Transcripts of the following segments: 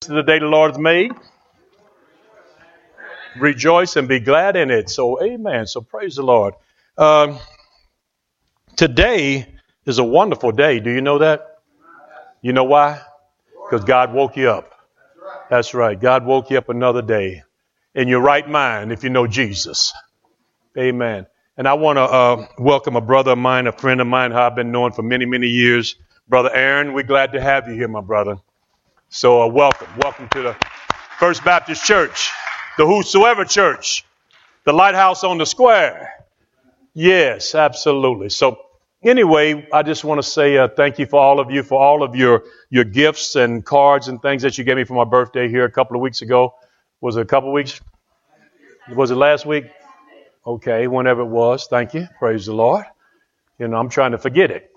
This is the day the Lord has made. Rejoice and be glad in it. So, amen. So, praise the Lord. Today is a wonderful day. Do you know that? You know why? Because God woke you up. That's right. God woke you up another day in your right mind if you know Jesus. Amen. And I want to welcome a brother of mine, a friend of mine who I've been knowing for many, many years. Brother Aaron, we're glad to have you here, my brother. So welcome. Welcome to the First Baptist Church, the Whosoever Church, the Lighthouse on the Square. Yes, absolutely. So anyway, I just want to say thank you for all of your gifts and cards and things that you gave me for my birthday here a couple of weeks ago. Was it a couple of weeks? Was it last week? Okay, whenever it was. Thank you. Praise the Lord. You know, I'm trying to forget it.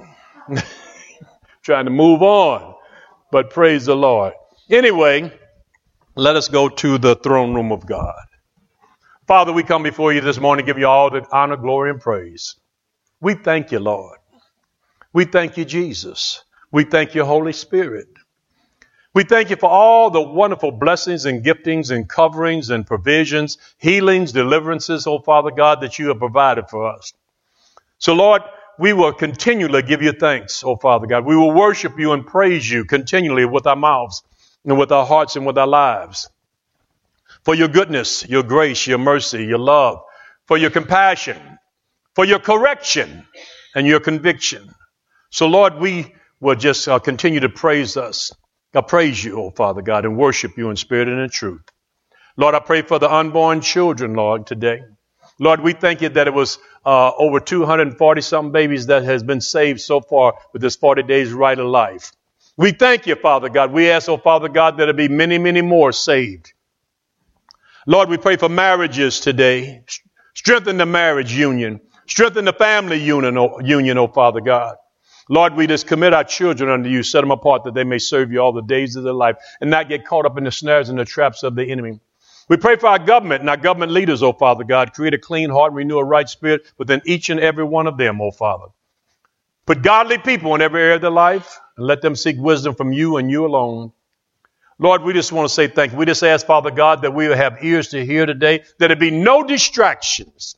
Trying to move on. But praise the Lord. Anyway, let us go to the throne room of God. Father, we come before you this morning, give you all the honor, glory, and praise. We thank you, Lord. We thank you, Jesus. We thank you, Holy Spirit. We thank you for all the wonderful blessings and giftings and coverings and provisions, healings, deliverances, oh Father God, that you have provided for us. So, Lord, we will continually give you thanks, oh Father God. We will worship you and praise you continually with our mouths and with our hearts and with our lives. For your goodness, your grace, your mercy, your love, for your compassion, for your correction and your conviction. So, Lord, we will just continue to praise you, oh Father God, and worship you in spirit and in truth. Lord, I pray for the unborn children, Lord, today. Lord, we thank you that it was over 240-something babies that has been saved so far with this 40 days right of life. We thank you, Father God. We ask, oh Father God, that there be many, many more saved. Lord, we pray for marriages today. Strengthen the marriage union. Strengthen the family union, oh Father God. Lord, we just commit our children unto you. Set them apart that they may serve you all the days of their life and not get caught up in the snares and the traps of the enemy. We pray for our government and our government leaders, oh Father God. Create a clean heart and renew a right spirit within each and every one of them, oh Father. Put godly people in every area of their life and let them seek wisdom from you and you alone. Lord, we just want to say thank you. We just ask, Father God, that we will have ears to hear today, that there be no distractions,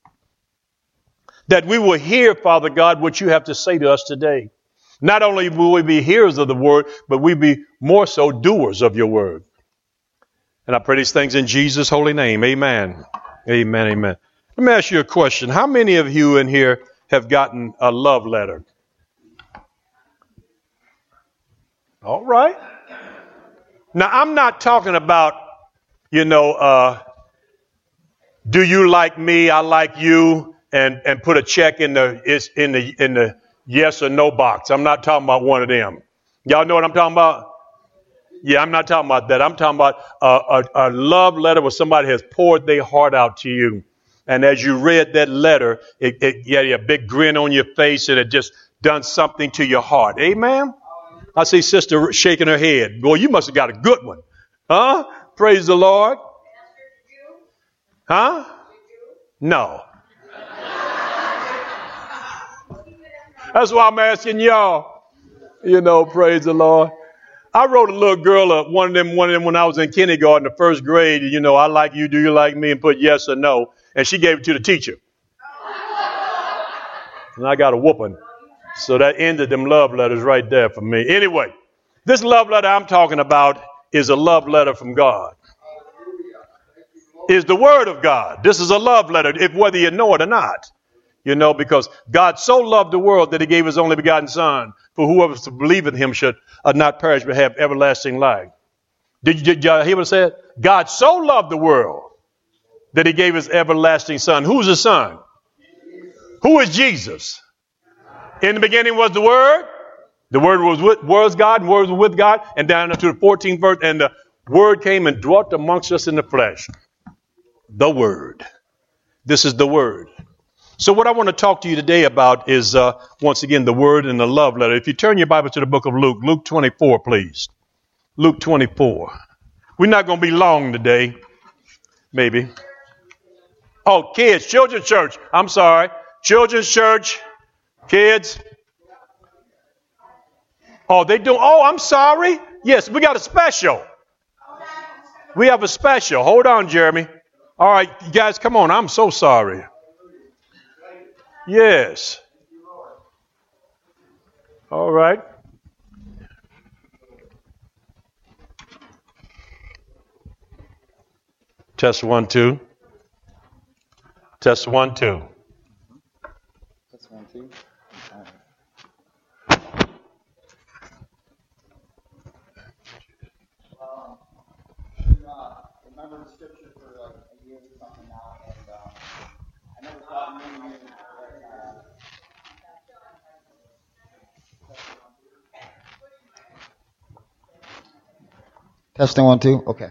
that we will hear, Father God, what you have to say to us today. Not only will we be hearers of the word, but we be more so doers of your word. And I pray these things in Jesus' holy name. Amen. Amen. Amen. Let me ask you a question. How many of you in here have gotten a love letter? All right. Now, I'm not talking about, do you like me? I like you, and put a check in the yes or no box. I'm not talking about one of them. Y'all know what I'm talking about? Yeah, I'm not talking about that. I'm talking about a love letter where somebody has poured their heart out to you. And as you read that letter, it had a big grin on your face and it just done something to your heart. Amen? I see sister shaking her head. Boy, you must have got a good one. Huh? Praise the Lord. Huh? No. That's why I'm asking y'all. Praise the Lord. I wrote a little girl, one of them when I was in kindergarten, the first grade, I like you, do you like me, and put yes or no. And she gave it to the teacher. And I got a whooping. So that ended them love letters right there for me. Anyway, this love letter I'm talking about is a love letter from God. Is the word of God. This is a love letter, whether you know it or not. Because God so loved the world that he gave his only begotten son, for whoever believeth him should not perish but have everlasting life. Did y'all hear what I said? God so loved the world that he gave his everlasting son. Who's the son? Who is Jesus? In the beginning was the Word. The Word was God, and the Word was with God. And down to the 14th verse, and the Word came and dwelt amongst us in the flesh. The Word. This is the Word. So what I want to talk to you today about is, once again, the Word and the love letter. If you turn your Bible to the book of Luke, Luke 24, please. Luke 24. We're not going to be long today. Maybe. Oh, kids, children's church. I'm sorry. Children's church. Kids. Oh, they do. Oh, I'm sorry. Yes, we got a special. We have a special. Hold on, Jeremy. All right, you guys, come on. I'm so sorry. Yes. All right. Test 1, 2. Test 1, 2. Test 1, 2. Remember the scripture for like a year or something now, and I never thought in many years Testing 1, 2. Okay.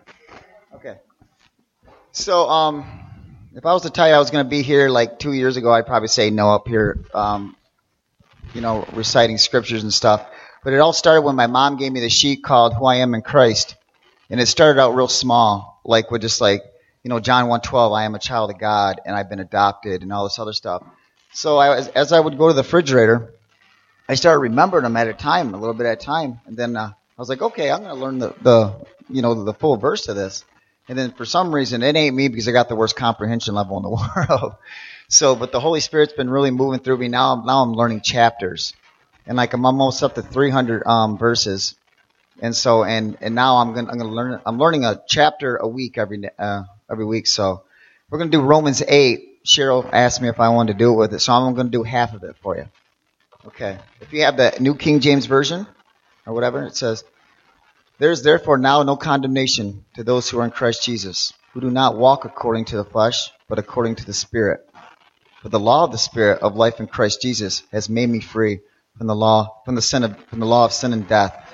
So, if I was to tell you I was going to be here like 2 years ago, I'd probably say no up here, reciting scriptures and stuff. But it all started when my mom gave me the sheet called Who I Am in Christ. And it started out real small, like with just like, John 1:12, I am a child of God and I've been adopted and all this other stuff. So as I would go to the refrigerator, I started remembering them at a time, a little bit at a time. And then I was like, okay, I'm going to learn the full verse of this. And then for some reason, it ain't me because I got the worst comprehension level in the world. So, but the Holy Spirit's been really moving through me. Now I'm learning chapters. And like I'm almost up to 300 verses. And so, and now I'm learning a chapter a week every week. So we're going to do Romans 8. Cheryl asked me if I wanted to do it with it. So I'm going to do half of it for you. Okay. If you have the New King James Version or whatever, it says, there is therefore now no condemnation to those who are in Christ Jesus, who do not walk according to the flesh, but according to the Spirit. For the law of the Spirit of life in Christ Jesus has made me free from the law of sin and death.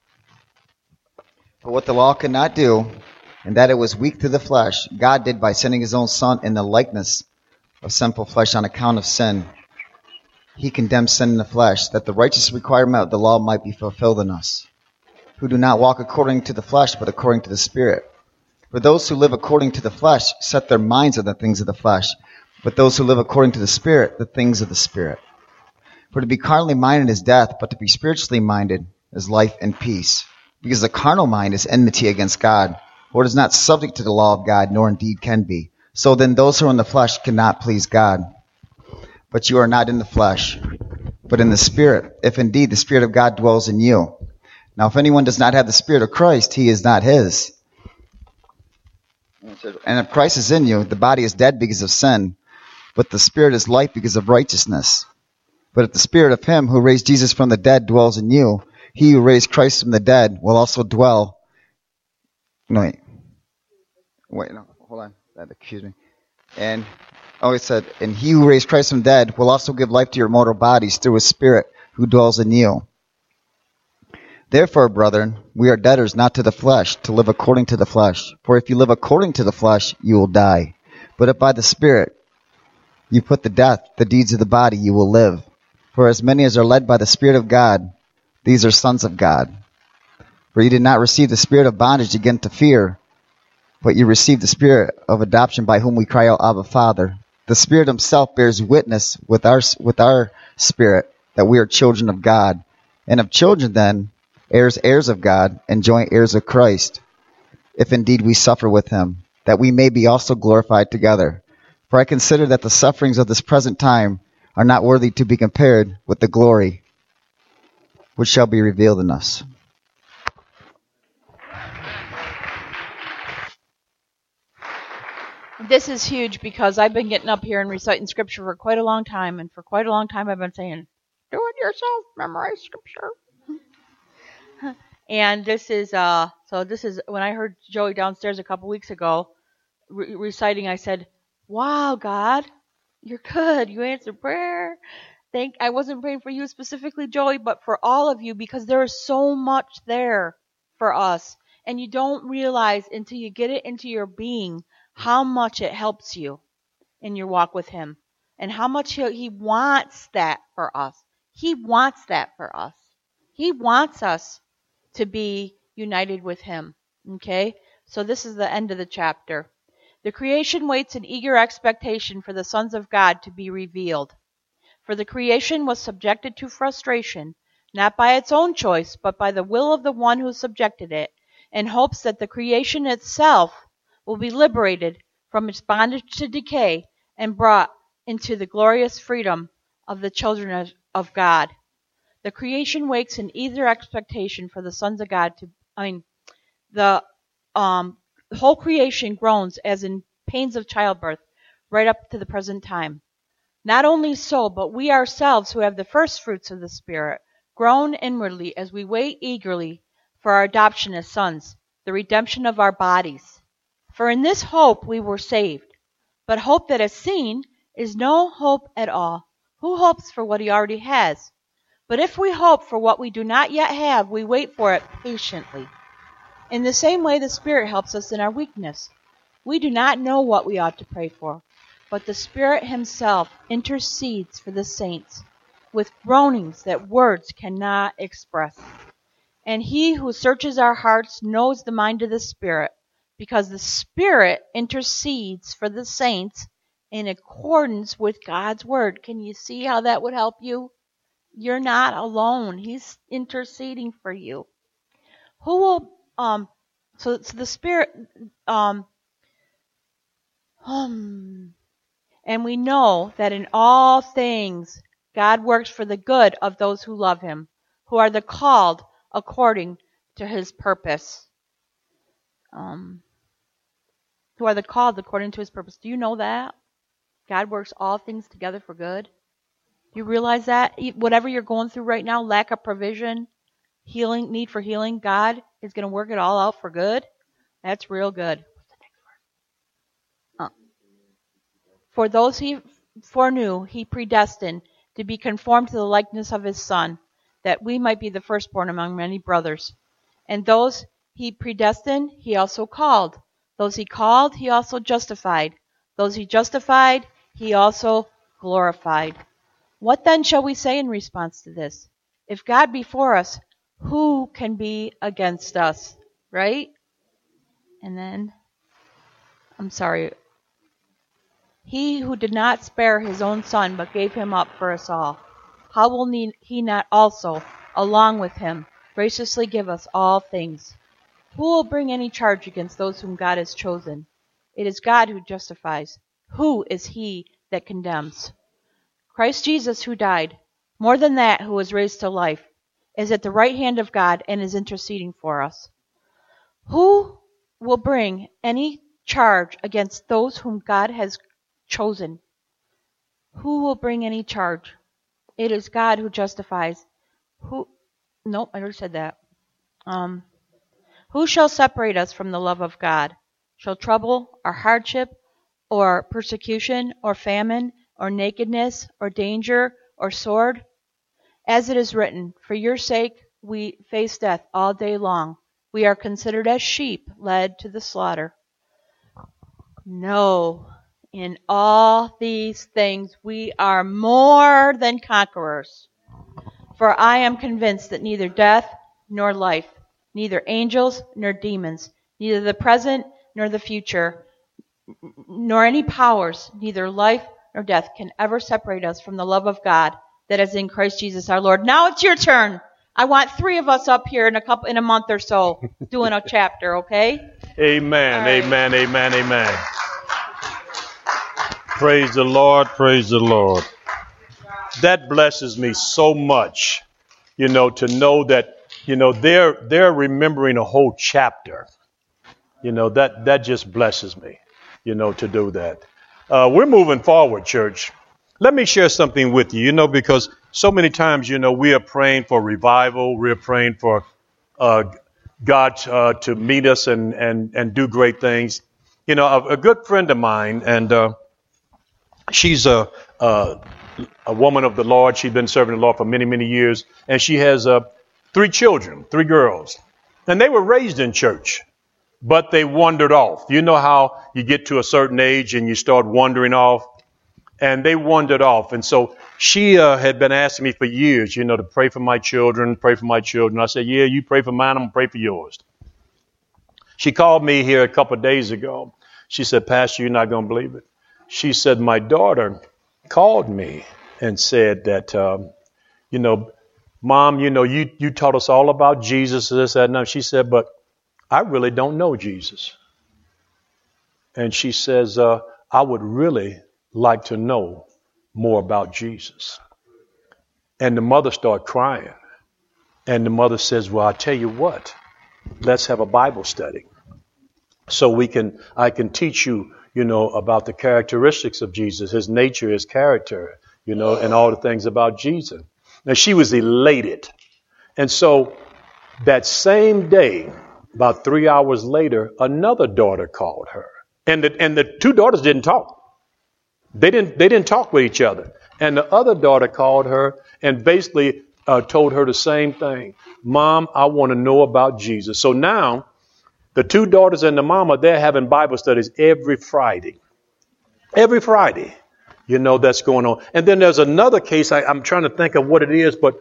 But what the law could not do, and that it was weak through the flesh, God did by sending his own Son in the likeness of sinful flesh on account of sin. He condemned sin in the flesh, that the righteous requirement of the law might be fulfilled in us, who do not walk according to the flesh, but according to the Spirit. For those who live according to the flesh set their minds on the things of the flesh, but those who live according to the Spirit, the things of the Spirit. For to be carnally minded is death, but to be spiritually minded is life and peace. Because the carnal mind is enmity against God, for it is not subject to the law of God, nor indeed can be. So then those who are in the flesh cannot please God. But you are not in the flesh, but in the Spirit, if indeed the Spirit of God dwells in you. Now, if anyone does not have the Spirit of Christ, he is not his. And if Christ is in you, the body is dead because of sin, but the Spirit is life because of righteousness. But if the Spirit of him who raised Jesus from the dead dwells in you, he who raised Christ from the dead will also dwell. Hold on. Excuse me. And it said, and he who raised Christ from the dead will also give life to your mortal bodies through his Spirit who dwells in you. Therefore, brethren, we are debtors not to the flesh, to live according to the flesh. For if you live according to the flesh, you will die. But if by the Spirit you put to death the deeds of the body, you will live. For as many as are led by the Spirit of God, these are sons of God. For you did not receive the spirit of bondage again to fear, but you received the Spirit of adoption by whom we cry out, Abba, Father. The Spirit himself bears witness with our spirit that we are children of God. And of children then, heirs of God, and joint heirs of Christ, if indeed we suffer with him, that we may be also glorified together. For I consider that the sufferings of this present time are not worthy to be compared with the glory which shall be revealed in us. This is huge because I've been getting up here and reciting scripture for quite a long time, and for quite a long time I've been saying, do it yourself, memorize scripture. And this is when I heard Joey downstairs a couple weeks ago reciting, I said, wow, God, you're good. You answered prayer. I wasn't praying for you specifically, Joey, but for all of you, because there is so much there for us. And you don't realize until you get it into your being how much it helps you in your walk with him and how much he wants that for us. He wants that for us. He wants us to be united with him. Okay? So this is the end of the chapter. The creation waits in eager expectation for the sons of God to be revealed. For the creation was subjected to frustration, not by its own choice, but by the will of the one who subjected it, in hopes that the creation itself will be liberated from its bondage to decay and brought into the glorious freedom of the children of God. The creation waits in eager expectation for the sons of God the whole creation groans as in pains of childbirth right up to the present time. Not only so, but we ourselves who have the first fruits of the Spirit groan inwardly as we wait eagerly for our adoption as sons, the redemption of our bodies. For in this hope we were saved. But hope that is seen is no hope at all. Who hopes for what he already has? But if we hope for what we do not yet have, we wait for it patiently. In the same way the Spirit helps us in our weakness. We do not know what we ought to pray for, but the Spirit himself intercedes for the saints with groanings that words cannot express. And he who searches our hearts knows the mind of the Spirit, because the Spirit intercedes for the saints in accordance with God's word. Can you see how that would help you? You're not alone. He's interceding for you. Who will so the Spirit and we know that in all things God works for the good of those who love him, who are the called according to his purpose. Who are the called according to his purpose. Do you know that? God works all things together for good. Do you realize that? Whatever you're going through right now, lack of provision, healing, need for healing, God is going to work it all out for good. That's real good. What's the next word? For those he foreknew, he predestined to be conformed to the likeness of his Son, that we might be the firstborn among many brothers. And those he predestined, he also called. Those he called, he also justified. Those he justified, he also glorified. What then shall we say in response to this? If God be for us, who can be against us? Right? And then, he who did not spare his own Son, but gave him up for us all, how will he not also, along with him, graciously give us all things? Who will bring any charge against those whom God has chosen? It is God who justifies. Who is he that condemns? Christ Jesus, who died, more than that, who was raised to life, is at the right hand of God and is interceding for us. Who will bring any charge against those whom God has chosen? Who will bring any charge? It is God who justifies. I already said that. Who shall separate us from the love of God? Shall trouble, or hardship, or persecution, or famine, or nakedness, or danger, or sword? As it is written, for your sake we face death all day long. We are considered as sheep led to the slaughter. No, in all these things we are more than conquerors. For I am convinced that neither death nor life, neither angels nor demons, neither the present nor the future, nor any powers, neither life nor death can ever separate us from the love of God that is in Christ Jesus our Lord. Now it's your turn. I want 3 of us up here in a month or so doing a chapter, okay? Amen, right. Amen, amen, amen. Praise the Lord, praise the Lord. That blesses me so much, to know that, they're remembering a whole chapter. That just blesses me, to do that. We're moving forward, church. Let me share something with you, because so many times, we are praying for revival. We're praying for God to meet us and do great things. A good friend of mine, and she's a woman of the Lord. She's been serving the Lord for many, many years. And she has 3 children, 3 girls. And they were raised in church, but they wandered off. You know how you get to a certain age and you start wandering off? And they wandered off. And so she had been asking me for years, to pray for my children, pray for my children. I said, yeah, you pray for mine, I'm going to pray for yours. She called me here a couple of days ago. She said, Pastor, you're not going to believe it. She said, my daughter called me and said that, Mom, you taught us all about Jesus, this, that, and that. She said, but I really don't know Jesus. And she says, I would really like to know more about Jesus. And the mother started crying. And the mother says, well, I tell you what, let's have a Bible study. So I can teach you, about the characteristics of Jesus, his nature, his character, and all the things about Jesus. Now, she was elated. And so that same day, about 3 hours later, another daughter called her. And the two daughters didn't talk. They didn't talk with each other. And the other daughter called her and basically told her the same thing. Mom, I want to know about Jesus. So now the two daughters and the mama, they're having Bible studies every Friday. Every Friday, that's going on. And then there's another case. I'm trying to think of what it is, but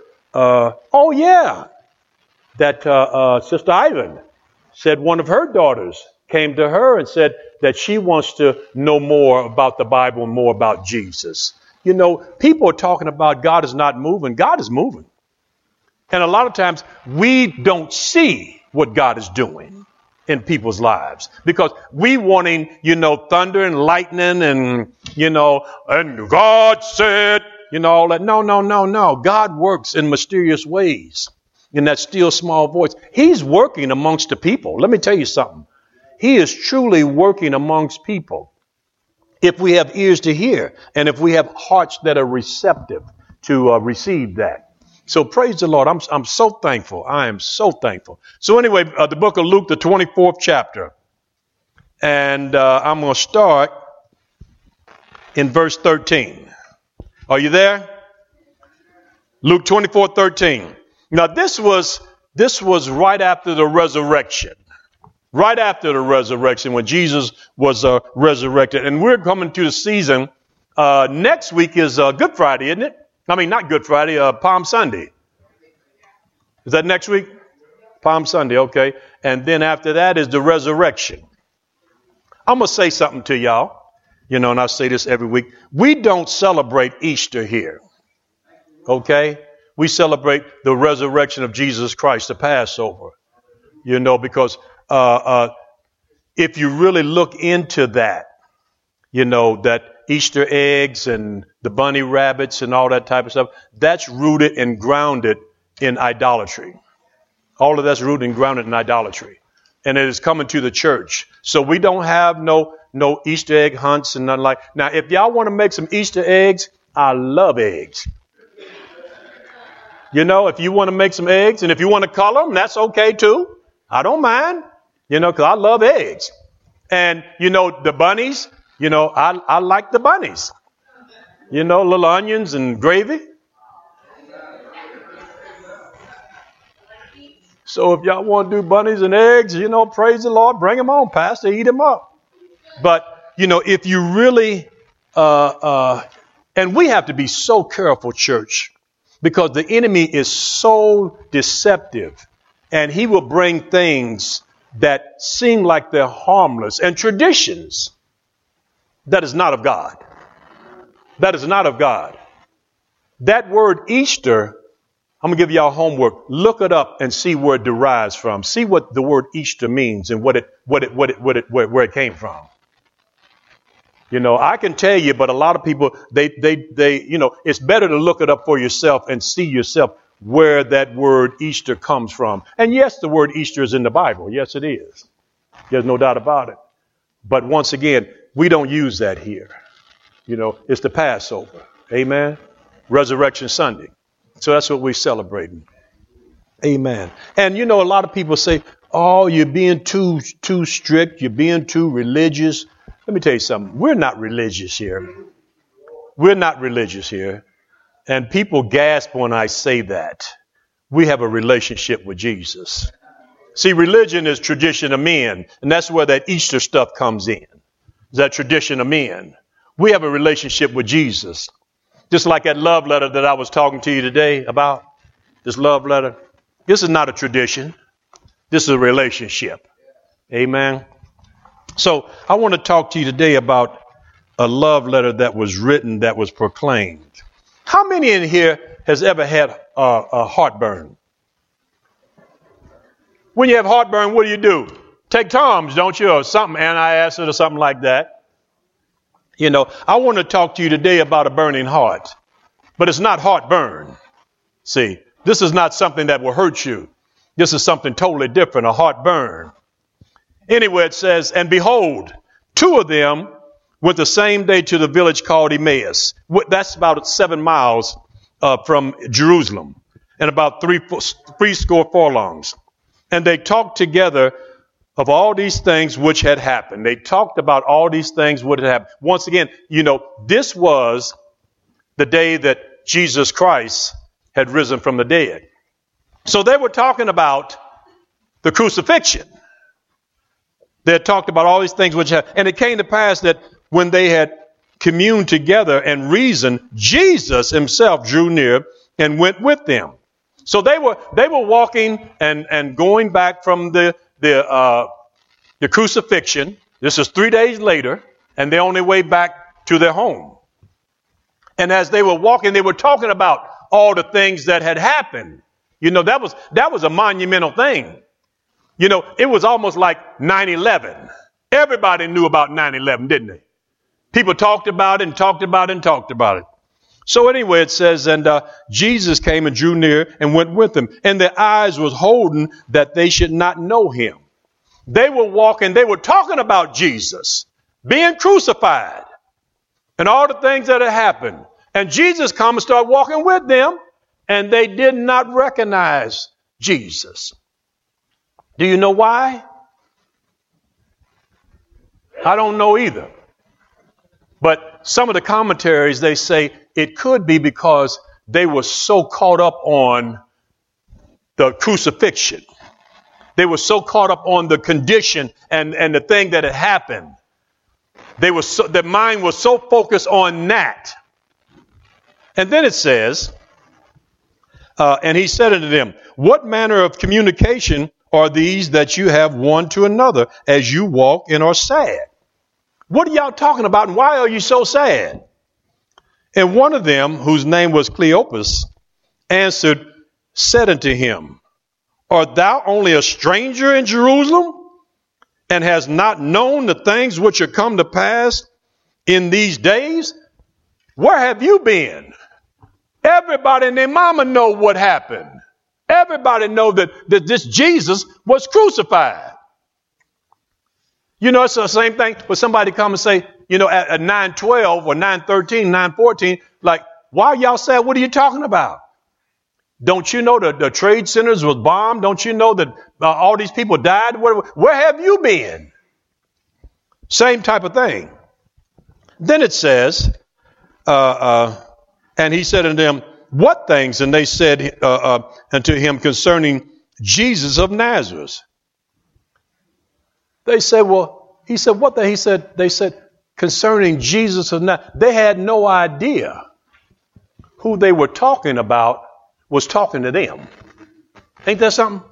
that Sister Ivan said one of her daughters came to her and said that she wants to know more about the Bible and more about Jesus. People are talking about God is not moving. God is moving. And a lot of times we don't see what God is doing in people's lives because we wanting, thunder and lightning and, and God said, all that. No. God works in mysterious ways in that still small voice. He's working amongst the people. Let me tell you something. He is truly working amongst people if we have ears to hear and if we have hearts that are receptive to receive that. So praise the Lord. I'm so thankful. I am so thankful. So anyway, the book of Luke, the 24th chapter. And I'm going to start in verse 13. Are you there? Luke 24:13. Now this was right after the resurrection. Right after the resurrection when Jesus was resurrected. And we're coming to the season. Next week is Good Friday, isn't it? I mean, not Good Friday, Palm Sunday. Is that next week? Palm Sunday, okay. And then after that is the resurrection. I'm going to say something to y'all, and I say this every week. We don't celebrate Easter here, okay? We celebrate the resurrection of Jesus Christ, the Passover, because if you really look into that, that Easter eggs and the bunny rabbits and all that type of stuff, that's rooted and grounded in idolatry. All of that's rooted and grounded in idolatry. And it is coming to the church. So we don't have no Easter egg hunts and nothing like. Now, if y'all want to make some Easter eggs, I love eggs. If you want to make some eggs and if you want to color them, that's okay too. I don't mind, because I love eggs. And, the bunnies, I like the bunnies. Little onions and gravy. So if y'all want to do bunnies and eggs, praise the Lord, bring them on, Pastor, eat them up. But, if you really, and we have to be so careful, church, because the enemy is so deceptive and he will bring things that seem like they're harmless and traditions that is not of God. That is not of God. That word Easter, I'm going to give y'all homework. Look it up and see where it derives from. See what the word Easter means and where it came from. I can tell you, but a lot of people, they it's better to look it up for yourself and see yourself where that word Easter comes from. And yes, the word Easter is in the Bible. Yes, it is. There's no doubt about it. But once again, we don't use that here. It's the Passover. Amen. Resurrection Sunday. So that's what we're celebrating. Amen. And a lot of people say, oh, you're being too strict. You're being too religious. Let me tell you something. We're not religious here. We're not religious here. And people gasp when I say that. We have a relationship with Jesus. See, religion is tradition of men. And that's where that Easter stuff comes in. Is that tradition of men. We have a relationship with Jesus. Just like that love letter that I was talking to you today about. This love letter. This is not a tradition. This is a relationship. Amen. So I want to talk to you today about a love letter that was written, that was proclaimed. How many in here has ever had a heartburn? When you have heartburn, what do? take Tums, don't you? Or something, antacid or something like that. You know, I want to talk to you today about a burning heart. But it's not heartburn. See, this is not something that will hurt you. This is something totally different, a heartburn. Anyway, it says, and behold, two of them went the same day to the village called Emmaus. That's about 7 miles from Jerusalem and about three score furlongs. And they talked together of all these things which had happened. They talked about all these things which had happened. Once again, you know, this was the day that Jesus Christ had risen from the dead. So they were talking about the crucifixion. They had talked about all these things which happened. And it came to pass that when they had communed together and reasoned, Jesus himself drew near and went with them. So they were walking and going back from the crucifixion. This is 3 days later, and they're on their way back to their home. And as they were walking, they were talking about all the things that had happened. You know, that was a monumental thing. You know, it was almost like 9/11. Everybody knew about 9/11, didn't they? People talked about it and talked about it and talked about it. So anyway, it says, and Jesus came and drew near and went with them. And their eyes was holden that they should not know him. They were walking, they were talking about Jesus being crucified and all the things that had happened. And Jesus come and start walking with them, and they did not recognize Jesus. Do you know why? I don't know either. But some of the commentaries, they say it could be because they were so caught up on the crucifixion. They were so caught up on the condition and the thing that had happened. Their mind was so focused on that. And then it says, and he said unto them, what manner of communication are these that you have one to another as you walk and are sad? What are y'all talking about, and why are you so sad? And one of them, whose name was Cleopas, answered, said unto him, art thou only a stranger in Jerusalem, and hast not known the things which are come to pass in these days? Where have you been? Everybody and their mama know what happened. Everybody know that this Jesus was crucified. You know, it's the same thing when somebody come and say, you know, at 9:12 or 9:13, 9:14, like, why are y'all sad? What are you talking about? Don't you know the trade centers was bombed? Don't you know that all these people died? Where have you been? Same type of thing. Then it says, and he said unto them, what things? And they said unto him concerning Jesus of Nazareth. They said, well, he said, what the? He said, they said, concerning Jesus of Nazareth. They had no idea who they were talking about was talking to them. Ain't that something?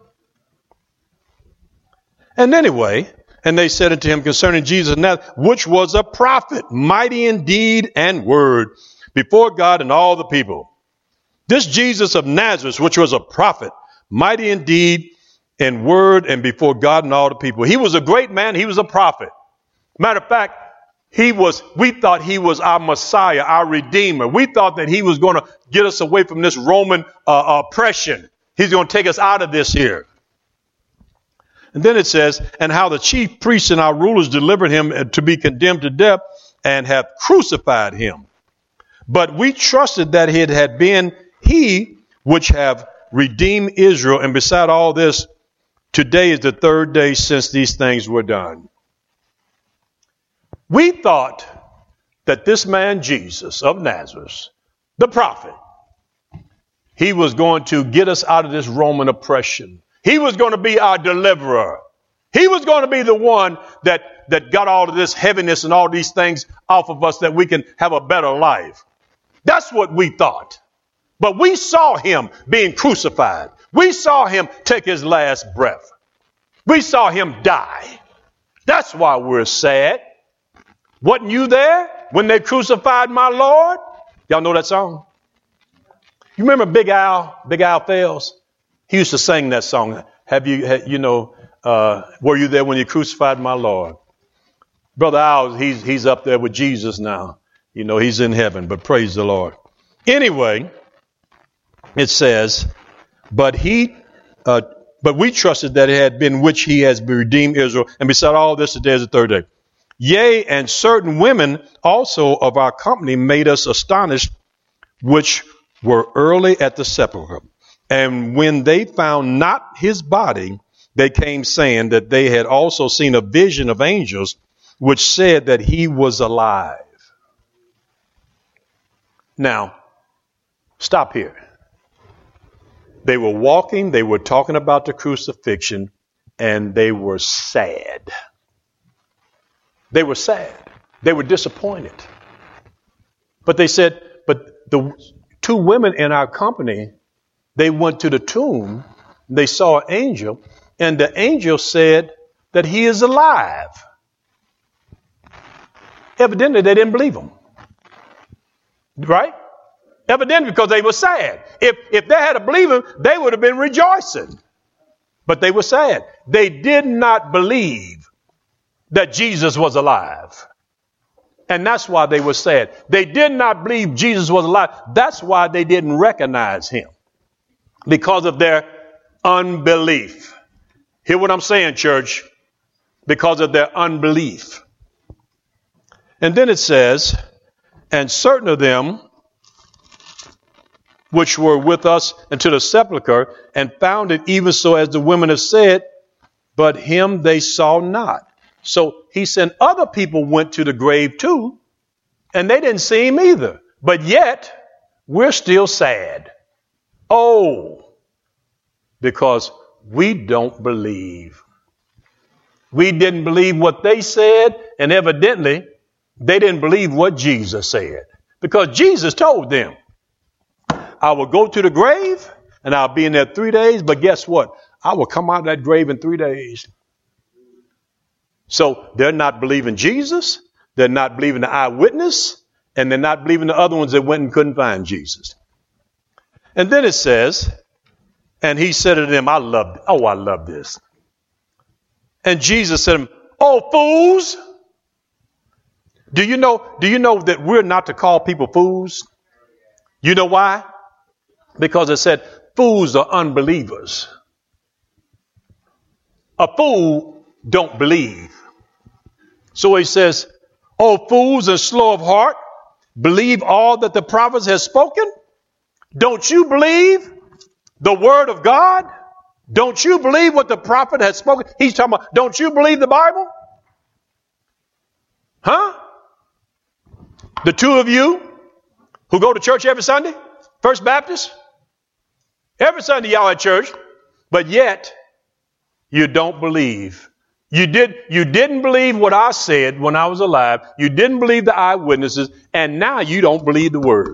And anyway, and they said unto him concerning Jesus of Nazareth, which was a prophet, mighty in deed and word, before God and all the people. This Jesus of Nazareth, which was a prophet, mighty in deed and word, and before God and all the people. He was a great man. He was a prophet. Matter of fact, we thought he was our Messiah, our Redeemer. We thought that he was going to get us away from this Roman oppression. He's going to take us out of this here. And then it says, and how the chief priests and our rulers delivered him to be condemned to death and have crucified him. But we trusted that it had been he which have redeemed Israel. And beside all this, today is the third day since these things were done. We thought that this man, Jesus of Nazareth, the prophet, he was going to get us out of this Roman oppression. He was going to be our deliverer. He was going to be the one that got all of this heaviness and all these things off of us that we can have a better life. That's what we thought. But we saw him being crucified. We saw him take his last breath. We saw him die. That's why we're sad. Wasn't you there when they crucified my Lord? Y'all know that song? You remember Big Al Fales? He used to sing that song. were you there when you crucified my Lord? Brother Al, he's up there with Jesus now. You know, he's in heaven, but praise the Lord. Anyway, it says, but we trusted that it had been which he has redeemed Israel. And beside all this, today is the third day. Yea, and certain women also of our company made us astonished, which were early at the sepulchre. And when they found not his body, they came saying that they had also seen a vision of angels, which said that he was alive. Now, stop here. They were walking, they were talking about the crucifixion, and they were sad. They were sad. They were disappointed. But they said, but the two women in our company, they went to the tomb, they saw an angel, and the angel said that he is alive. Evidently, they didn't believe him. Right? Evidently, because they were sad. If they had believed him, they would have been rejoicing. But they were sad. They did not believe that Jesus was alive. And that's why they were sad. They did not believe Jesus was alive. That's why they didn't recognize him. Because of their unbelief. Hear what I'm saying, church? Because of their unbelief. And then it says, and certain of them which were with us into the sepulchre, and found it even so as the women have said, but him they saw not. So he said other people went to the grave too, and they didn't see him either. But yet, we're still sad. Oh, because we don't believe. We didn't believe what they said, and evidently, they didn't believe what Jesus said. Because Jesus told them, I will go to the grave, and I'll be in there 3 days, but guess what? I will come out of that grave in 3 days. So they're not believing Jesus, they're not believing the eyewitness, and they're not believing the other ones that went and couldn't find Jesus. And then it says, and he said to them, I love this. And Jesus said to them, oh, fools. Do you know that we're not to call people fools? You know why? Because it said fools are unbelievers. A fool don't believe. So he says, oh, fools and slow of heart, believe all that the prophets have spoken? Don't you believe the word of God? Don't you believe what the prophet has spoken? He's talking about, don't you believe the Bible? Huh? The two of you who go to church every Sunday, First Baptist, every Sunday y'all at church, but yet you don't believe. You didn't believe what I said when I was alive. You didn't believe the eyewitnesses, and now you don't believe the word.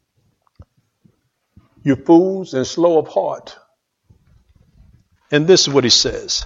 You fools and slow of heart. And this is what he says.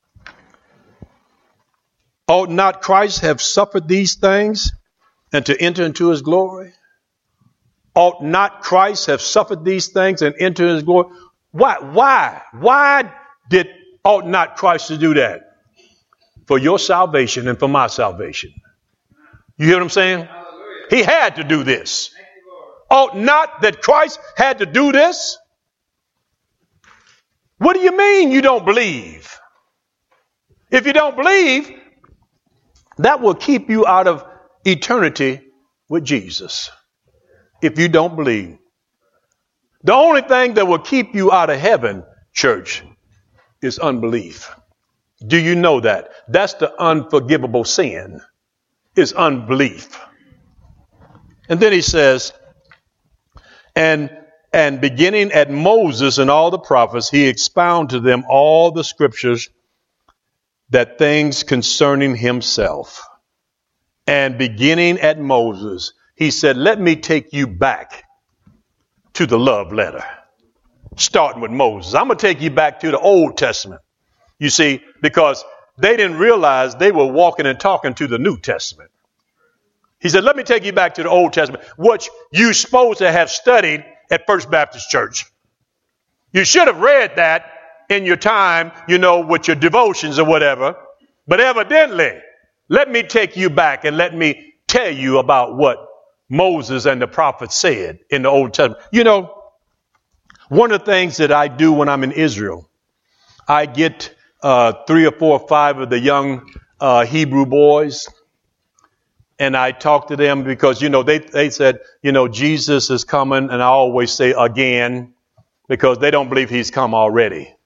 Ought not Christ have suffered these things and to enter into his glory? Ought not Christ have suffered these things and enter his glory? Why? Why ought not Christ to do that? For your salvation and for my salvation. You hear what I'm saying? Hallelujah. He had to do this. Ought not that Christ had to do this? What do you mean you don't believe? If you don't believe, that will keep you out of eternity with Jesus. If you don't believe. The only thing that will keep you out of heaven, church, is unbelief. Do you know that? That's the unforgivable sin, is unbelief. And then he says, and beginning at Moses and all the prophets, he expounded to them all the scriptures, that things concerning himself. And beginning at Moses, he said, let me take you back to the love letter. Starting with Moses. I'm going to take you back to the Old Testament. You see, because they didn't realize they were walking and talking to the New Testament. He said, let me take you back to the Old Testament, which you're supposed to have studied at First Baptist Church. You should have read that in your time, with your devotions or whatever. But evidently, let me take you back and let me tell you about what Moses and the prophets said in the Old Testament. One of the things that I do when I'm in Israel, I get 3 or 4 or 5 of the young Hebrew boys, and I talk to them because, they said, Jesus is coming, and I always say again, because they don't believe he's come already.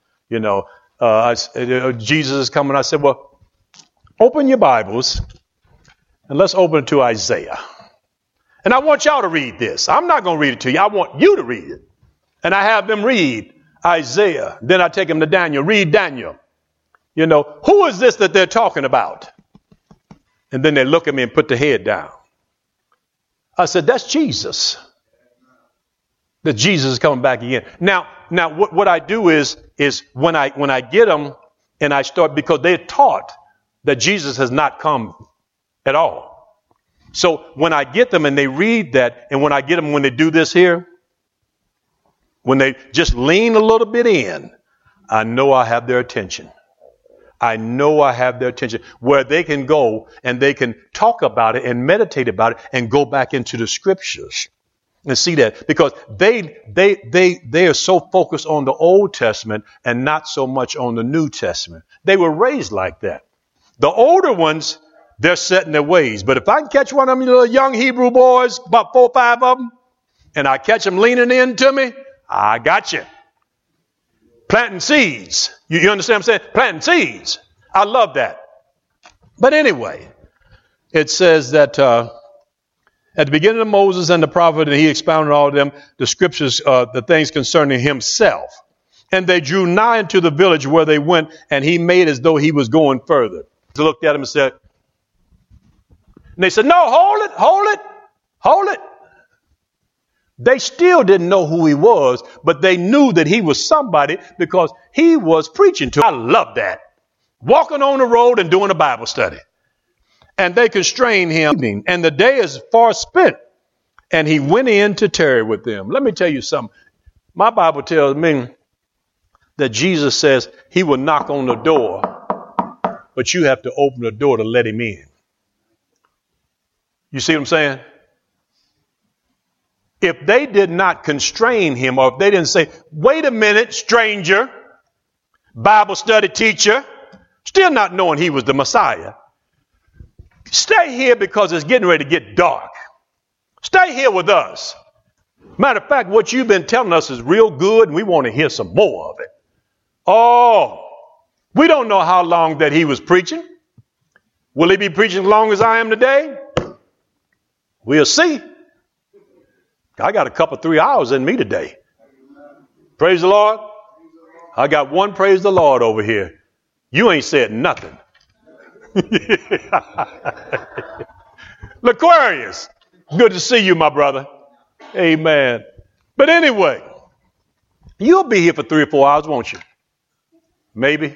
Jesus is coming. I said, well, open your Bibles, and let's open it to Isaiah. And I want y'all to read this. I'm not going to read it to you. I want you to read it. And I have them read Isaiah. Then I take them to Daniel. Read Daniel. Who is this that they're talking about? And then they look at me and put their head down. I said, that's Jesus. That Jesus is coming back again. Now, what I do is when I get them and I start, because they're taught that Jesus has not come at all. So when I get them and they read that, and when I get them when they do this here, when they just lean a little bit in, I know I have their attention. I know I have their attention where they can go and they can talk about it and meditate about it and go back into the scriptures and see that, because they are so focused on the Old Testament and not so much on the New Testament. They were raised like that. The older ones, they're set in their ways. But if I can catch one of them little young Hebrew boys, about 4 or 5 of them, and I catch them leaning into me, I got you. Planting seeds. You understand what I'm saying? Planting seeds. I love that. But anyway, it says that at the beginning of Moses and the prophet, and he expounded all of them, the scriptures, the things concerning himself. And they drew nigh into the village where they went, and he made as though he was going further. He looked at him and said, and they said, no, hold it. They still didn't know who he was, but they knew that he was somebody because he was preaching to them. I love that. Walking on the road and doing a Bible study. And they constrained him, and the day is far spent. And he went in to tarry with them. Let me tell you something. My Bible tells me that Jesus says he will knock on the door, but you have to open the door to let him in. You see what I'm saying? If they did not constrain him, or if they didn't say, wait a minute, stranger, Bible study teacher, still not knowing he was the Messiah, stay here because it's getting ready to get dark. Stay here with us. Matter of fact, what you've been telling us is real good, and we want to hear some more of it. Oh, we don't know how long that he was preaching. Will he be preaching as long as I am today? We'll see. I got a couple 3 hours in me today. Praise the Lord. I got one praise the Lord over here. You ain't said nothing. L'Aquarius, good to see you, my brother. Amen. But anyway, you'll be here for 3 or 4 hours, won't you? Maybe.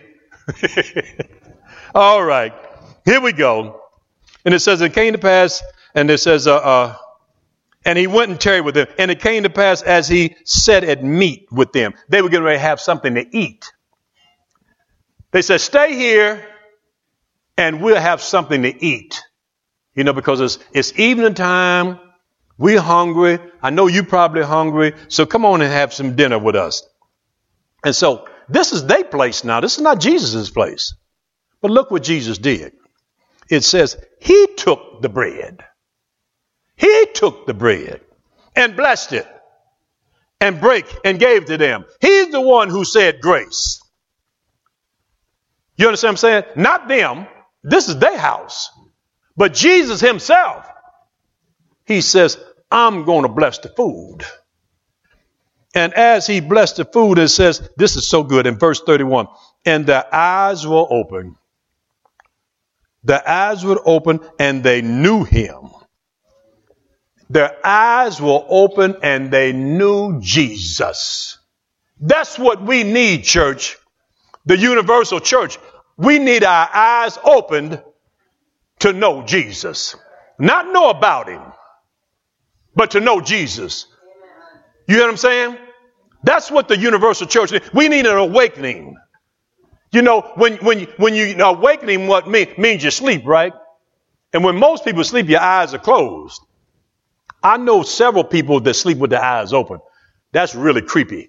All right. Here we go. And it says, it came to pass, and it says, and he went and tarried with them. And it came to pass as he sat at meat with them. They were getting ready to have something to eat. They said, stay here and we'll have something to eat. Because it's evening time. We're hungry. I know you're probably hungry. So come on and have some dinner with us. And so this is their place now. This is not Jesus' place. But look what Jesus did. It says he took the bread. He took the bread and blessed it and brake and gave to them. He's the one who said grace. You understand what I'm saying? Not them. This is their house. But Jesus himself, he says, I'm going to bless the food. And as he blessed the food, it says, this is so good in verse 31, and their eyes were open. Their eyes were open and they knew him. Their eyes were open and they knew Jesus. That's what we need, church. The universal church. We need our eyes opened to know Jesus. Not know about him, but to know Jesus. You hear what I'm saying? That's what the universal church needs. We need an awakening. You know, when you awakening, what means you sleep, right? And when most people sleep, your eyes are closed. I know several people that sleep with their eyes open. That's really creepy.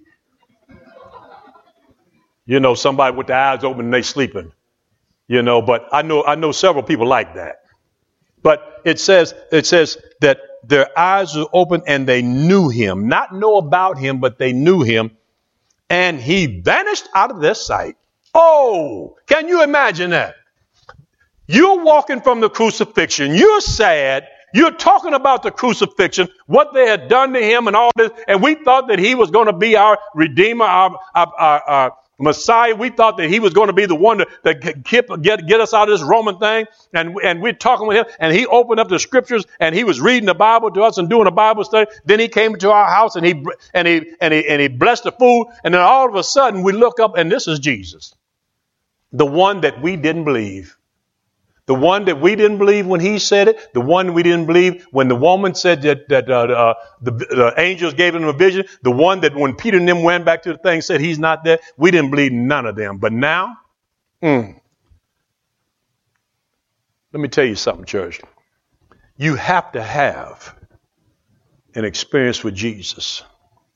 You know, somebody with their eyes open and they sleeping. You know, but I know several people like that. But it says that their eyes were open and they knew him. Not know about him, but they knew him. And he vanished out of their sight. Oh, can you imagine that? You're walking from the crucifixion. You're sad. You're talking about the crucifixion, what they had done to him and all this. And we thought that he was going to be our Redeemer, our Messiah. We thought that he was going to be the one that get us out of this Roman thing. And we're talking with him. And he opened up the scriptures and he was reading the Bible to us and doing a Bible study. Then he came to our house and he blessed the food. And then all of a sudden we look up and this is Jesus. The one that we didn't believe. The one that we didn't believe when he said it. The one we didn't believe when the woman said that the angels gave him a vision. The one that when Peter and them went back to the thing said he's not there. We didn't believe none of them. But now, let me tell you something, church. You have to have an experience with Jesus.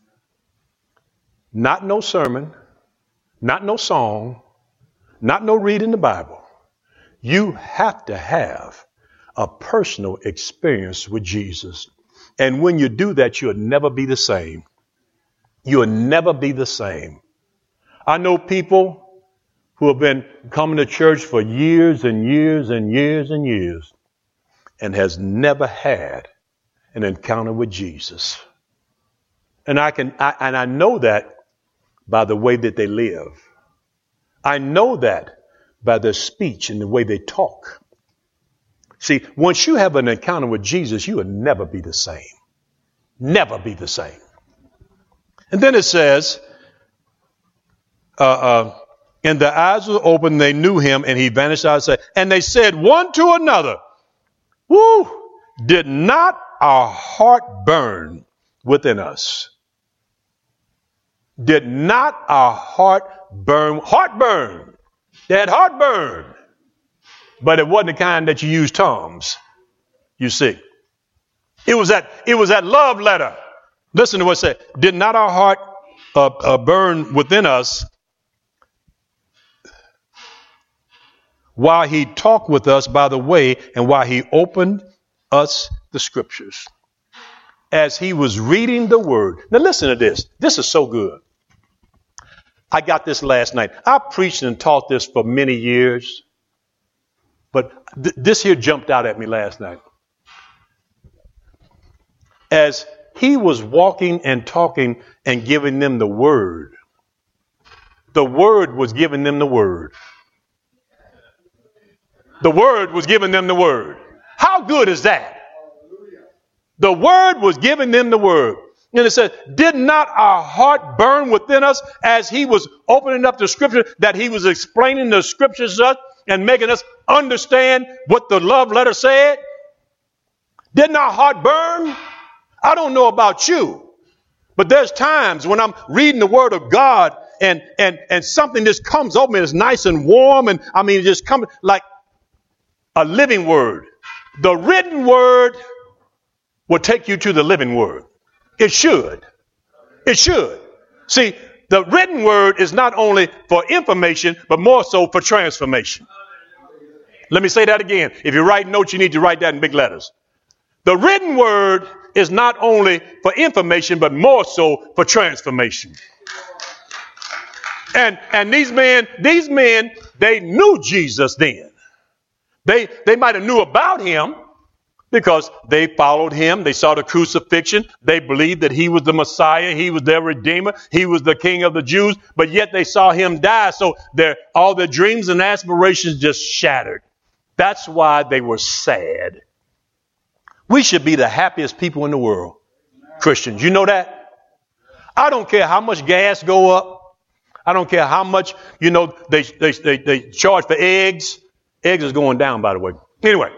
Not no sermon, not no song, not no reading the Bible. You have to have a personal experience with Jesus. And when you do that, you'll never be the same. You'll never be the same. I know people who have been coming to church for years and years and years and years and has never had an encounter with Jesus. And I know that by the way that they live. I know that by their speech and the way they talk. See, once you have an encounter with Jesus, you will never be the same. Never be the same. And then it says, and the eyes were open, they knew him, and he vanished out of sight. And they said one to another, woo, did not our heart burn within us? Did not our heart burn? Heartburn. They had heartburn, but it wasn't the kind that you use Tums. You see, it was that love letter. Listen to what it said. Did not our heart burn within us while he talked with us by the way and while he opened us the scriptures? As he was reading the word. Now listen to this. This is so good. I got this last night. I preached and taught this for many years, but this here jumped out at me last night. As he was walking and talking and giving them the word was giving them the word. The word was giving them the word. How good is that? The word was giving them the word. And it says, did not our heart burn within us as he was opening up the scripture, that he was explaining the scriptures to us and making us understand what the love letter said? Didn't our heart burn? I don't know about you, but there's times when I'm reading the word of God and something just comes over me. It's nice and warm. And I mean, it just comes like a living word. The written word will take you to the living word. It should. It should. See, the written word is not only for information, but more so for transformation. Let me say that again. If you write notes, you need to write that in big letters. The written word is not only for information, but more so for transformation. And these men, they knew Jesus then. They might have knew about him, because they followed him. They saw the crucifixion. They believed that he was the Messiah. He was their Redeemer. He was the King of the Jews. But yet they saw him die. So all their dreams and aspirations just shattered. That's why they were sad. We should be the happiest people in the world. Christians, you know that? I don't care how much gas go up. I don't care how much, they charge for eggs. Eggs is going down, by the way. Anyway.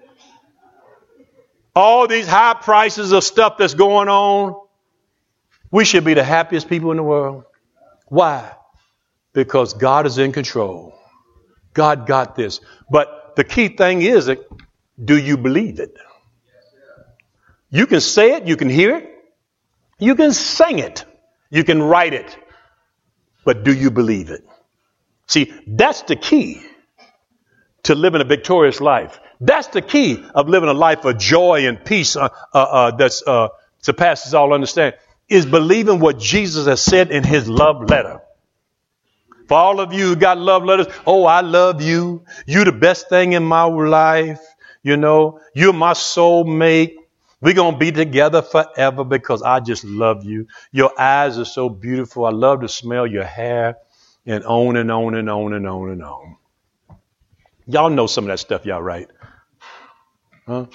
All these high prices of stuff that's going on. We should be the happiest people in the world. Why? Because God is in control. God got this. But the key thing is, do you believe it? You can say it, you can hear it, you can sing it, you can write it, but do you believe it? See, that's the key to living a victorious life. That's the key of living a life of joy and peace that surpasses all understanding, is believing what Jesus has said in his love letter. For all of you who got love letters, oh, I love you. You're the best thing in my life. You know, you're my soulmate. We're going to be together forever because I just love you. Your eyes are so beautiful. I love to smell your hair, and on and on and on and on and on. Y'all know some of that stuff, y'all, right? Huh?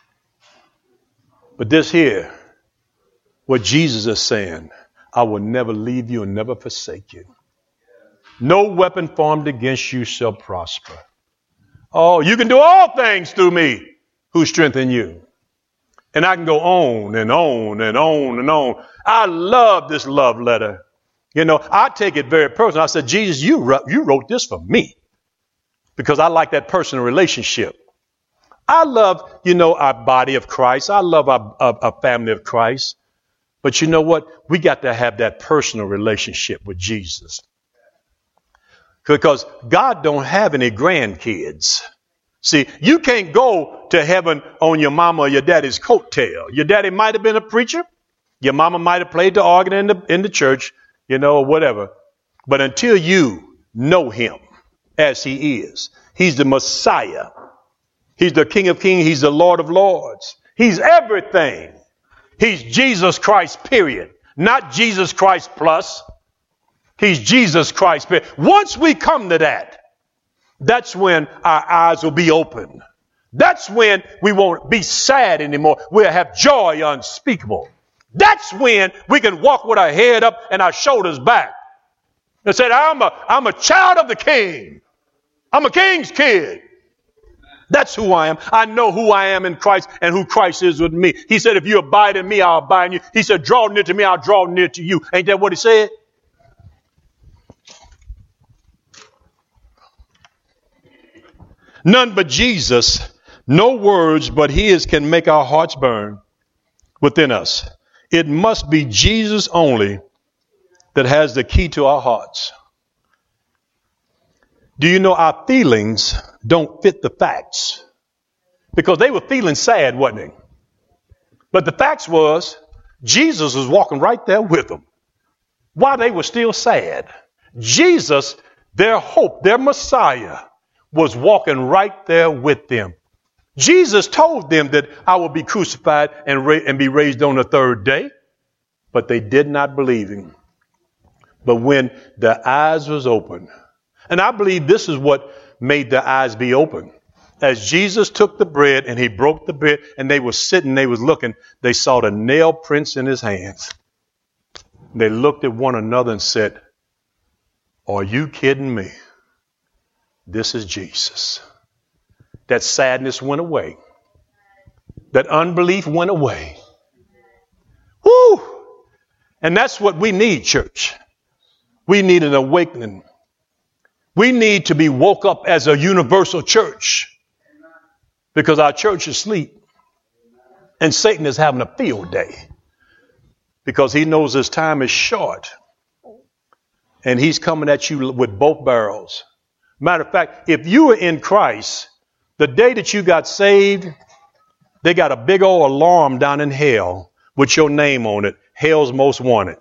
But this here, what Jesus is saying, I will never leave you and never forsake you. No weapon formed against you shall prosper. Oh, you can do all things through me who strengthen you. And I can go on and on and on and on. I love this love letter. You know, I take it very personal. I said, Jesus, you wrote this for me because I like that personal relationship. I love, our body of Christ. I love our family of Christ. But you know what? We got to have that personal relationship with Jesus. Because God don't have any grandkids. See, you can't go to heaven on your mama or your daddy's coattail. Your daddy might have been a preacher. Your mama might have played the organ in the church, or whatever. But until you know him as he is, he's the Messiah. He's the King of Kings. He's the Lord of Lords. He's everything. He's Jesus Christ, period. Not Jesus Christ plus. He's Jesus Christ. Once we come to that, that's when our eyes will be open. That's when we won't be sad anymore. We'll have joy unspeakable. That's when we can walk with our head up and our shoulders back and say, I'm a child of the King. I'm a King's kid. That's who I am. I know who I am in Christ and who Christ is with me. He said, if you abide in me, I'll abide in you. He said, draw near to me, I'll draw near to you. Ain't that what he said? None but Jesus, no words but his can make our hearts burn within us. It must be Jesus only that has the key to our hearts. Do you know our feelings don't fit the facts? Because they were feeling sad, wasn't they? But the facts was Jesus was walking right there with them while they were still sad. Jesus, their hope, their Messiah, was walking right there with them. Jesus told them that I will be crucified and be raised on the third day, but they did not believe him. But when their eyes was open, and I believe this is what made their eyes be open. As Jesus took the bread and he broke the bread and they were sitting, they was looking, they saw the nail prints in his hands. They looked at one another and said, are you kidding me? This is Jesus. That sadness went away. That unbelief went away. Woo! And that's what we need, church. We need an awakening. We need to be woke up as a universal church because our church is asleep. And Satan is having a field day because he knows his time is short. And he's coming at you with both barrels. Matter of fact, if you are in Christ, the day that you got saved, they got a big old alarm down in hell with your name on it, Hell's Most Wanted.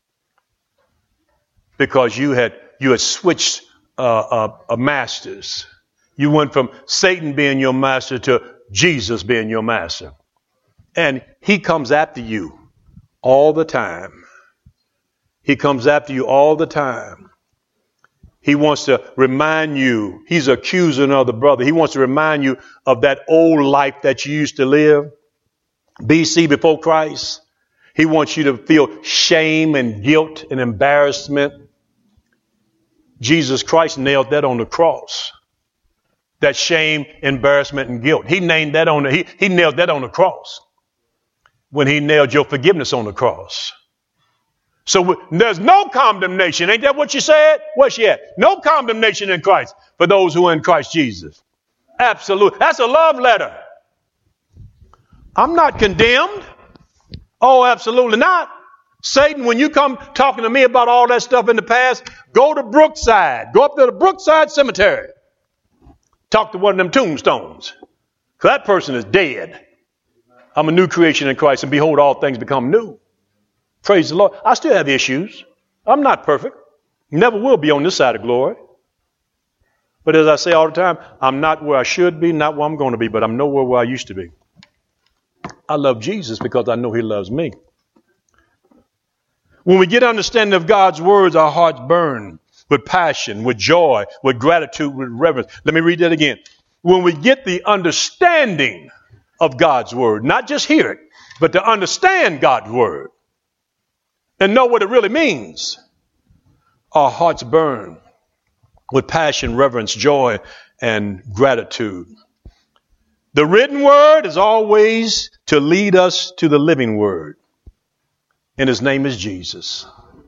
Because you had switched masters. You went from Satan being your master to Jesus being your master. And he comes after you all the time. He comes after you all the time. He wants to remind you, he's accusing of the brother. He wants to remind you of that old life that you used to live, BC, before Christ. He wants you to feel shame and guilt and embarrassment. Jesus Christ nailed that on the cross. That shame, embarrassment, and guilt. He nailed that on the cross when he nailed your forgiveness on the cross. So there's no condemnation. Ain't that what you said? Where's she at? No condemnation in Christ for those who are in Christ Jesus. Absolutely. That's a love letter. I'm not condemned. Oh, absolutely not. Satan, when you come talking to me about all that stuff in the past, go to Brookside. Go up to the Brookside Cemetery. Talk to one of them tombstones. Because that person is dead. I'm a new creation in Christ, and behold, all things become new. Praise the Lord. I still have issues. I'm not perfect. Never will be on this side of glory. But as I say all the time, I'm not where I should be, not where I'm going to be, but I'm nowhere where I used to be. I love Jesus because I know he loves me. When we get understanding of God's words, our hearts burn with passion, with joy, with gratitude, with reverence. Let me read that again. When we get the understanding of God's word, not just hear it, but to understand God's word and know what it really means, our hearts burn with passion, reverence, joy, and gratitude. The written word is always to lead us to the living word, and his name is Jesus.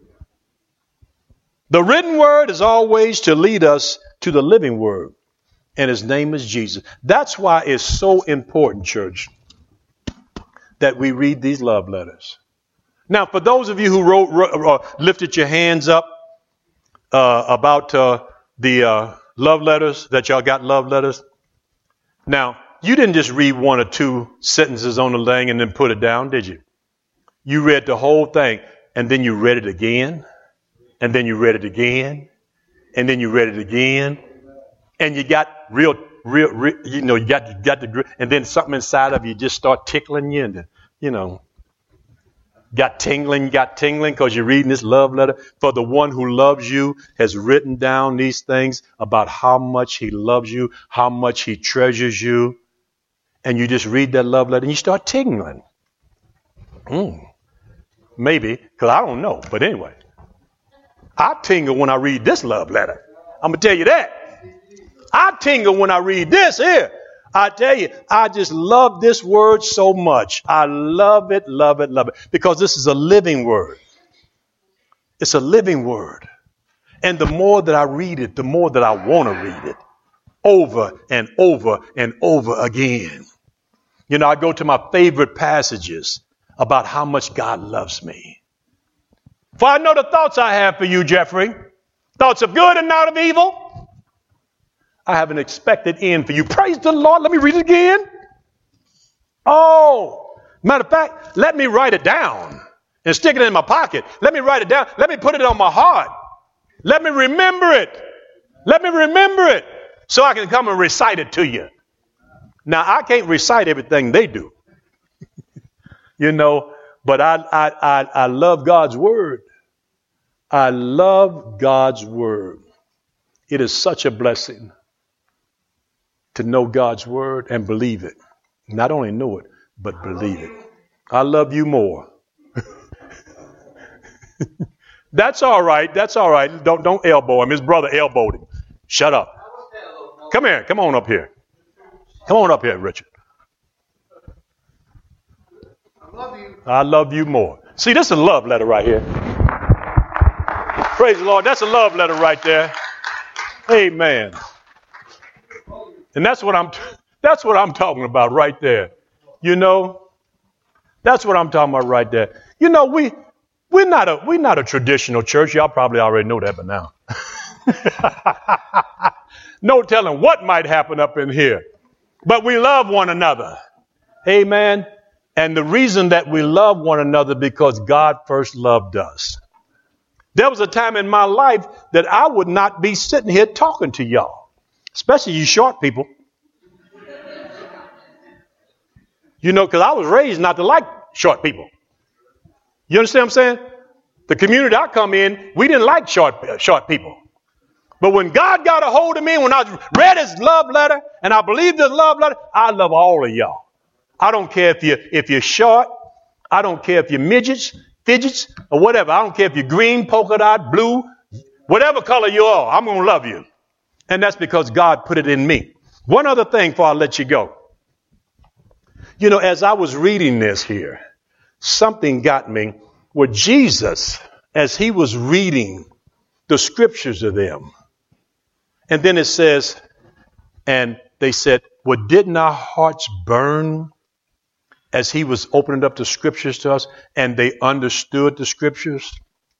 The written word is always to lead us to the living word, and his name is Jesus. That's why it's so important, church, that we read these love letters. Now, for those of you who lifted your hands up about the love letters, that y'all got love letters. Now, you didn't just read one or two sentences on the thing and then put it down, did you? You read the whole thing, and then you read it again, and then you read it again, and then you read it again, and you got real, you know, you got the, and then something inside of you just start tickling you, and you know, got tingling because you're reading this love letter. For the one who loves you has written down these things about how much he loves you, how much he treasures you. And you just read that love letter and you start tingling. Maybe, because I don't know. But anyway, I tingle when I read this love letter. I'm going to tell you that. I tingle when I read this here. I tell you, I just love this word so much. I love it, love it, love it. Because this is a living word. It's a living word. And the more that I read it, the more that I want to read it. Over and over and over again. You know, I go to my favorite passages about how much God loves me. For I know the thoughts I have for you, Jeffrey. Thoughts of good and not of evil. I have an expected end for you. Praise the Lord. Let me read it again. Oh, matter of fact, let me write it down and stick it in my pocket. Let me write it down. Let me put it on my heart. Let me remember it. Let me remember it so I can come and recite it to you. Now, I can't recite everything they do, you know, but I love God's word. I love God's word. It is such a blessing to know God's word and believe it. Not only know it, but believe it. I love you more. That's all right. That's all right. Don't elbow him. His brother elbowed him. Shut up. Come here. Come on up here. Come on up here, Richard. I love you more. See, this is a love letter right here. Praise the Lord. That's a love letter right there. Amen. And that's what I'm talking about right there. You know, that's what I'm talking about right there. You know, we're not a traditional church. Y'all probably already know that by now. No telling what might happen up in here. But we love one another. Amen. And the reason that we love one another because God first loved us. There was a time in my life that I would not be sitting here talking to y'all, especially you short people. You know, because I was raised not to like short people. You understand what I'm saying? The community I come in, we didn't like short people. But when God got a hold of me, when I read his love letter and I believed his love letter, I love all of y'all. I don't care if you're short. I don't care if you're midgets, fidgets, or whatever. I don't care if you're green, polka dot, blue, whatever color you are, I'm going to love you. And that's because God put it in me. One other thing before I let you go. You know, as I was reading this here, something got me where Jesus as he was reading the scriptures to them. And then it says, and they said, well, didn't our hearts burn as he was opening up the scriptures to us and they understood the scriptures?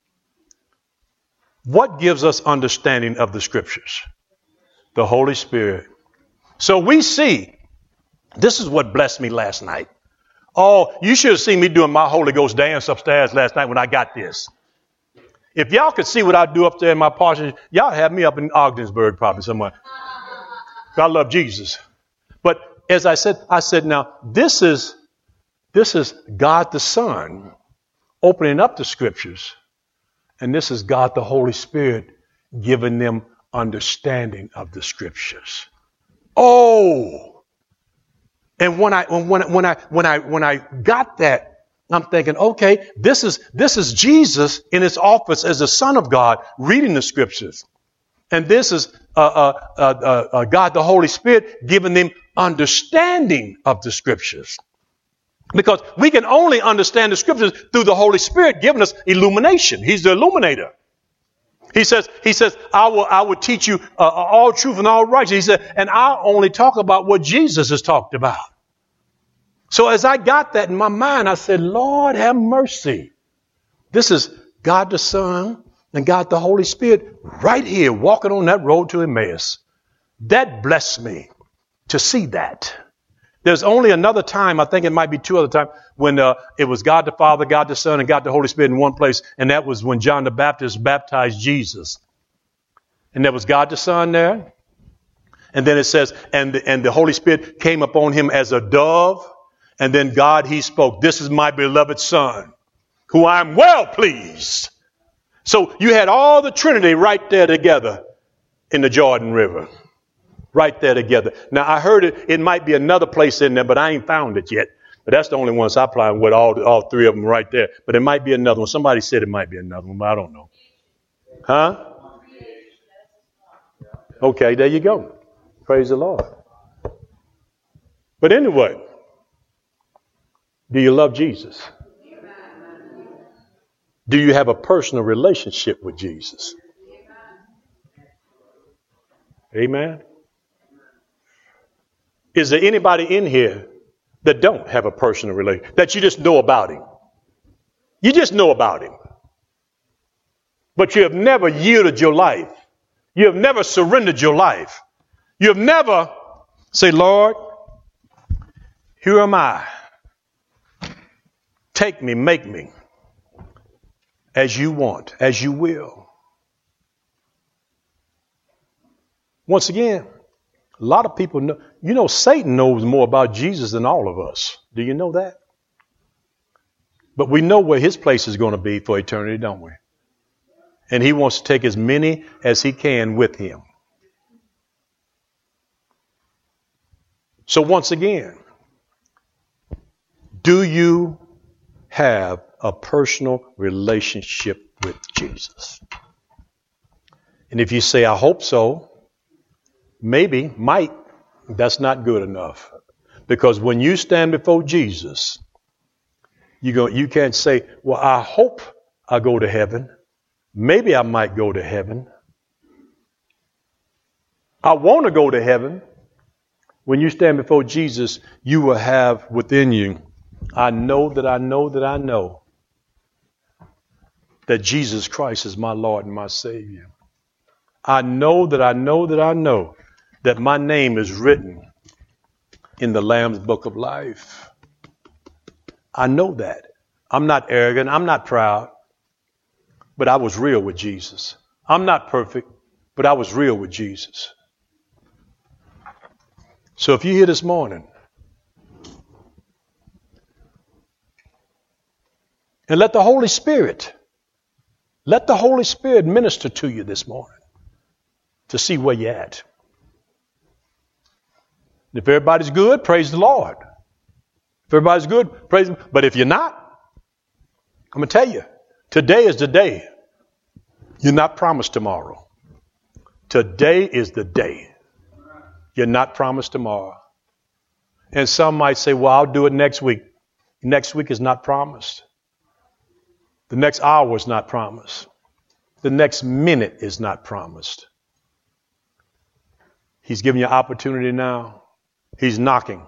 What gives us understanding of the scriptures? The Holy Spirit. So we see, this is what blessed me last night. Oh, you should have seen me doing my Holy Ghost dance upstairs last night when I got this. If y'all could see what I do up there in my parsonage, y'all have me up in Ogdensburg probably somewhere. I love Jesus. But as I said, now this is God the Son opening up the scriptures. And this is God the Holy Spirit giving them understanding of the scriptures. Oh! And when I got that, I'm thinking, okay, this is Jesus in his office as the Son of God reading the scriptures. And this is God the Holy Spirit giving them understanding of the scriptures. Because we can only understand the scriptures through the Holy Spirit giving us illumination. He's the illuminator. He says, I will teach you all truth and all righteousness. He said, and I'll only talk about what Jesus has talked about. So as I got that in my mind, I said, Lord, have mercy. This is God the Son and God the Holy Spirit right here walking on that road to Emmaus. That blessed me to see that. There's only another time, I think it might be two other times, when it was God the Father, God the Son, and God the Holy Spirit in one place. And that was when John the Baptist baptized Jesus. And there was God the Son there. And then it says, and the Holy Spirit came upon him as a dove. And then God, he spoke, this is my beloved Son, who I am well pleased. So you had all the Trinity right there together in the Jordan River. Right there together. Now, I heard it might be another place in there, but I ain't found it yet. But that's the only one I apply with all three of them right there. But it might be another one. Somebody said it might be another one, but I don't know. Huh? Okay, there you go. Praise the Lord. But anyway, do you love Jesus? Do you have a personal relationship with Jesus? Amen. Is there anybody in here that don't have a personal relationship, that you just know about him? You just know about him. But you have never yielded your life. You have never surrendered your life. You have never said, Lord, here am I. Take me, make me as you want, as you will. Once again, a lot of people know, Satan knows more about Jesus than all of us. Do you know that? But we know where his place is going to be for eternity, don't we? And he wants to take as many as he can with him. So once again, do you have a personal relationship with Jesus? And if you say, I hope so, maybe, might, that's not good enough. Because when you stand before Jesus, you can't say, well, I hope I go to heaven. Maybe I might go to heaven. I want to go to heaven. When you stand before Jesus, you will have within you, I know that Jesus Christ is my Lord and my Savior. I know that my name is written in the Lamb's Book of Life. I know that. I'm not arrogant. I'm not proud. But I was real with Jesus. I'm not perfect, but I was real with Jesus. So if you're here this morning, and let the Holy Spirit minister to you this morning to see where you're at. If everybody's good, praise the Lord. If everybody's good, praise him. But if you're not, I'm going to tell you, today is the day. You're not promised tomorrow. Today is the day. You're not promised tomorrow. And some might say, well, I'll do it next week. Next week is not promised. The next hour is not promised. The next minute is not promised. He's giving you opportunity now. He's knocking.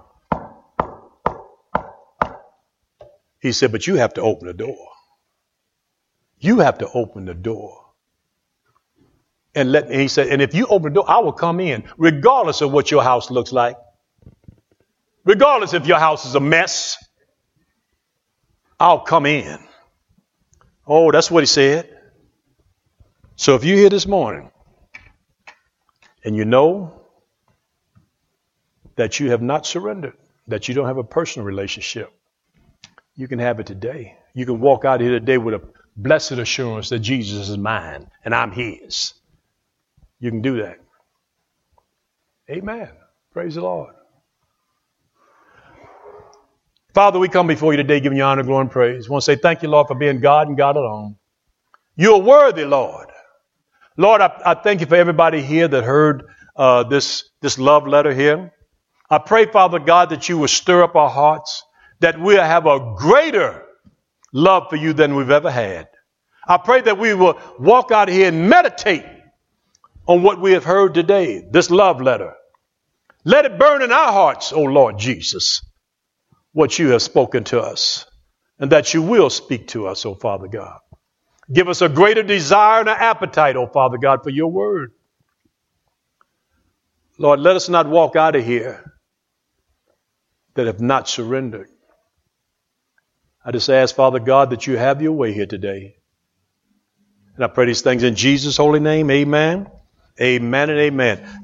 He said, but you have to open the door. You have to open the door. And he said, and if you open the door, I will come in, regardless of what your house looks like. Regardless if your house is a mess, I'll come in. Oh, that's what he said. So if you're here this morning and you know that you have not surrendered, that you don't have a personal relationship, you can have it today. You can walk out here today with a blessed assurance that Jesus is mine and I'm his. You can do that. Amen. Praise the Lord. Father, we come before you today giving you honor, glory, and praise. I want to say thank you, Lord, for being God and God alone. You're worthy, Lord. Lord, I thank you for everybody here that heard this love letter here. I pray, Father God, that you will stir up our hearts, that we'll have a greater love for you than we've ever had. I pray that we will walk out here and meditate on what we have heard today, this love letter. Let it burn in our hearts, O Lord Jesus, what you have spoken to us, and that you will speak to us, O Father God. Give us a greater desire and an appetite, O Father God, for your word. Lord, let us not walk out of here that have not surrendered. I just ask, Father God, that you have your way here today. And I pray these things in Jesus' holy name. Amen. Amen and amen.